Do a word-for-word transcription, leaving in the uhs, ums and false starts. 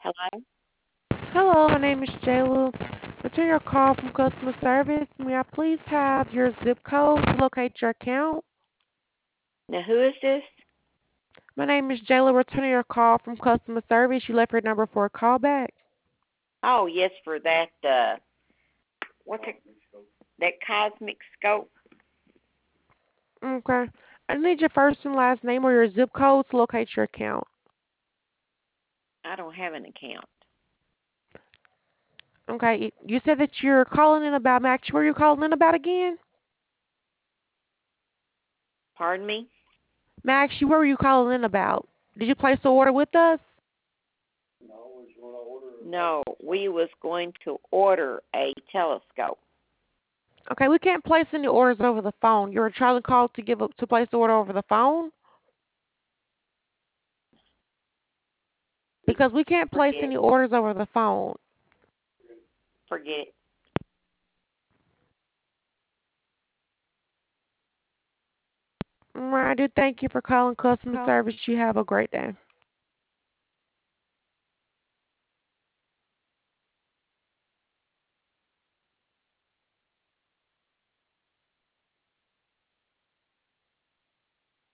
Hello? Hello, my name is Jayla. Return your call from customer service. May I please have your zip code to locate your account? Now, who is this? My name is Jayla. Returning your call from customer service. You left your number for a callback. Oh, yes, for that, uh, what's it, that cosmic scope? Okay. I need your first and last name or your zip code to locate your account. I don't have an account. Okay. You said that you're calling in about Max. What are you calling in about again? Pardon me? Max, what were you calling in about? Did you place the order with us? No, we was going to order a telescope. Okay, we can't place any orders over the phone. You're trying to call to give up to place the order over the phone? Because we can't place Forget, any orders over the phone. forget it. All right, I do thank you for calling customer service. You have a great day.